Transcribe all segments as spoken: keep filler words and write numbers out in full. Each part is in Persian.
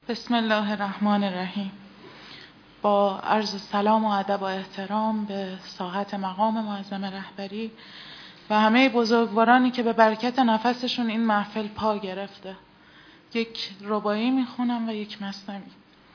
بسم الله الرحمن الرحیم. با عرض سلام و ادب و احترام به ساحت مقام معظم رهبری و همه بزرگوارانی که به برکت نفسشون این محفل پا گرفته. یک رباعی میخونم و یک مثنوی.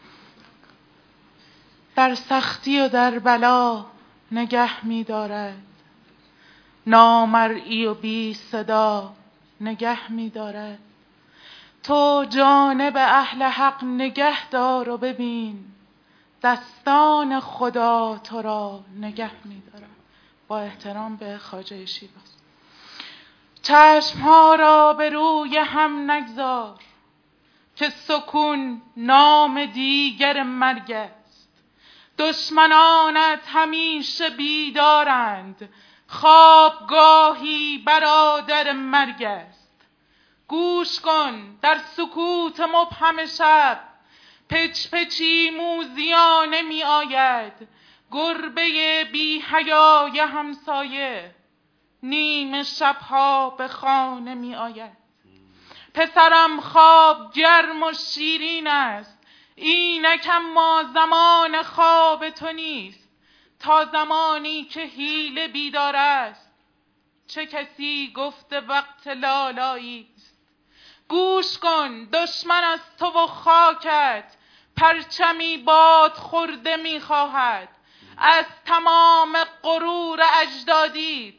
در سختی و در بلا نگه می‌دارد، نامرئی و بی صدا نگه می‌دارد. تو جانب اهل حق نگه دار و ببین، دستان خدا تو را نگه می‌دارد. با احترام به خواجه شیراز. چشم‌ها را به روی هم نگذار که سکون نام دیگر مرگ است. دشمنانت همیشه بیدارند، خوابگاهی برادر مرگ است. گوش کن در سکوت مبهم شب، پچ پچی موذیانه می آید. گربه بی حیای همسایه نیم شبها به خانه می آید. پسرم خواب گرم و شیرین است، اینک اما زمان خواب تو نیست. تا زمانی که حیله بیدار است، چه کسی گفته وقت لالایی است. گوش کن دشمن از تو و خاکت، پرچمی باد خورده می خواهد. از تمام غرور اجدادیت،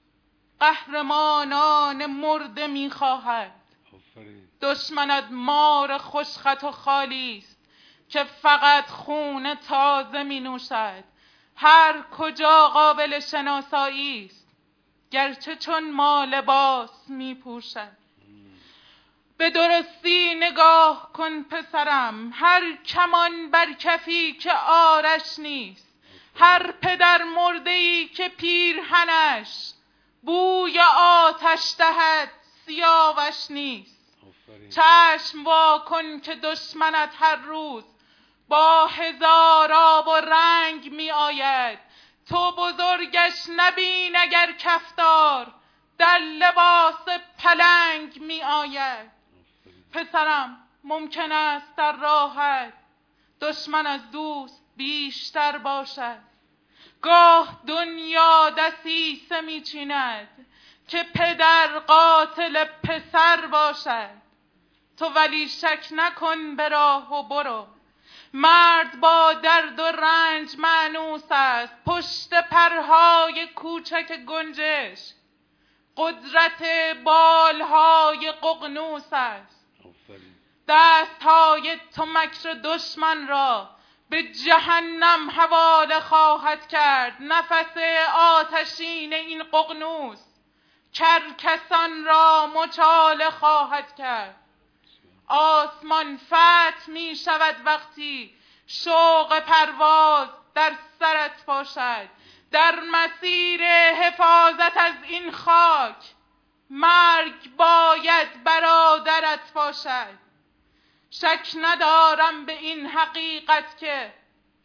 قهرمانان مرده می خواهد. دشمنت مار خوشخط و خالی است که فقط خون تازه می نوشد. هر کجا قابل شناسایی است، گرچه چون ما لباس می پوشد. به درستی نگاه کن پسرم، هر کمان بر کفی که آرش نیست. هر پدر مرده‌ای که پیرهنش بوی آتش دهد سیاوش نیست. چشم وا کن که دشمنت هر روز با هزار آب و رنگ می آید. تو بزرگش نبین اگر کفتار در لباس پلنگ می آید. پسرم ممکن است در راهت دشمن از دوست بیشتر باشد. گاه دنیا دسیسه می چیند که پدر قاتل پسر باشد. تو ولی شک نکن به راه و برو، مرد با درد و رنج مانوس است. پشت پرهای کوچک گنجش قدرت بالهای ققنوس است. دستهای تو مکر دشمن را به جهنم حواله خواهد کرد. نفس آتشین این ققنوس کرکسان را مچاله خواهد کرد. آسمان فتح می شود وقتی شوق پرواز در سرت باشد. در مسیر حفاظت از این خاک مرگ باید برادرت باشد. شک ندارم به این حقیقت که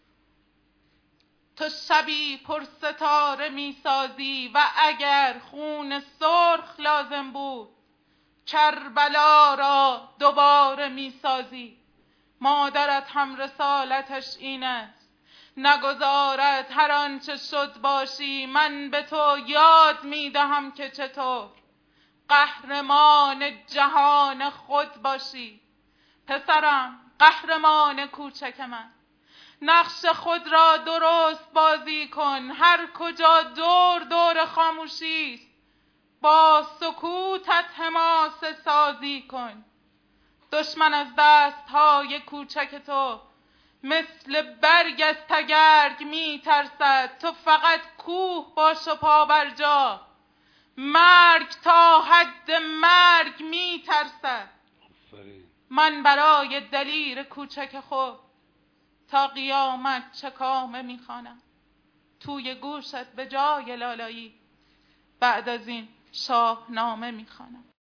تو شبی پر ستاره می سازی و اگر خون سرخ لازم بود کربلا را دوباره می سازی. مادرت هم رسالتش این است، نگذارد هر آنچه شد باشی. من به تو یاد می دهم که چطور قهرمان جهان خود باشی. پسرم قهرمان کوچک من، نقش خود را درست بازی کن. هر کجا دور دور خاموشی است، با سکوتت حماسه سازی کن. دشمن از دستهای کوچک تو مثل برگ از تگرگ می ترسد. تو فقط کوه باش و پا بر جا، مرگ تا حد مرگ می ترسد. من برای دلیر کوچک خود تا قیامت چکامه می خوانم. توی گوشت به جای لالایی بعد از این شاهنامه می خوانم.